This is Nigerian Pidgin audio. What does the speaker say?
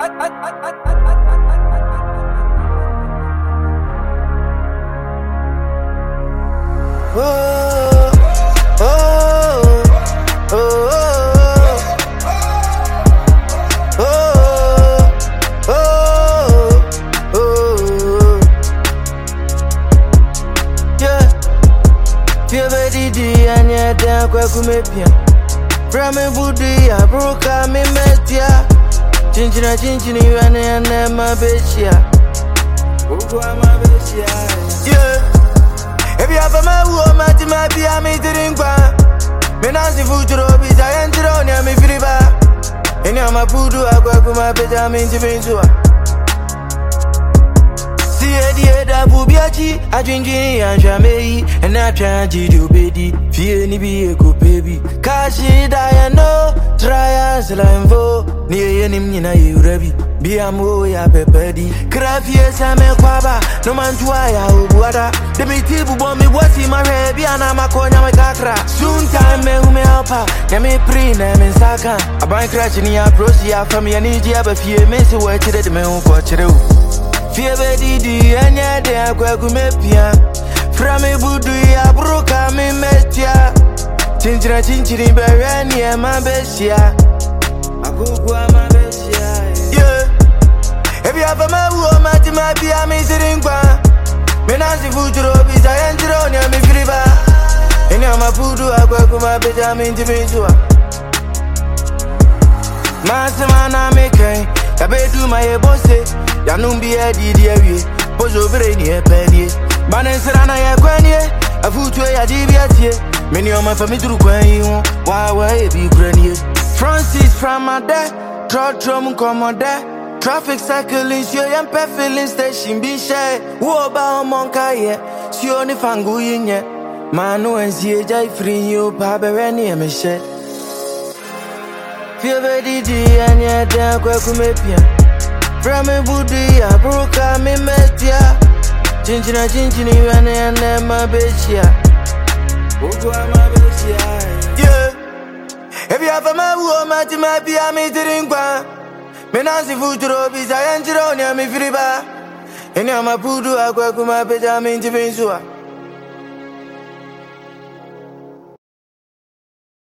From a booty, I broke a me metia. Chinchina, you and my bitch, yeah. If you have a man who might be a meeting, Menanzi food to Robis, I enter on your me friba. And I'm a poodoo, I go my bed, I'm in the da bubiachi, I drink and jamei, and I try to do baby. Fear ni be a good baby. Kashi Diano, try as lamvo, near him in a Urabi. Be a mo ya pepedi. Craffies, I'm a quaba, no man to I water. The metibu bomb me what's in my head, and I'm a corner my catra. Soon time, me who me help her, Yami pre name in Saka. A bank crashing ya prosia from your need ya, but fear me to watch it at the man who got you. Fear baby, and ya de aquagumepia. From a budu ya broka me metia. Chinchini berani and my bestia. I go my bestia. Yeah. If you have a man who might be a meeting, Menanzi food to Robis, I enter on your me friba. And I'm a budu, I go my bed, I'm in the Mintua. Master man, I make I bedu my bosse. Yanumbi a DDA, Bozo Brainy, a penny. Banesana ya Quanye, a foot way a DBA. Many of my family to Quany, why be granny. Francis from my dad, trot drum come there. Traffic cycling, your young pet filling station be shy. Wo about Moncaye, she only fangu in yet. Manu and CJ free you, Paberani and Michelle. Fear very and yet, there, Quakumepia. From a booty, I broke a me metia. Chinchina, you and my bitch, yeah. If you have a man who might be a meeting, Menanzi food to Robis, I enter on your me friba. And I'm a poodoo, I go my bed, I'm in the Venezuela.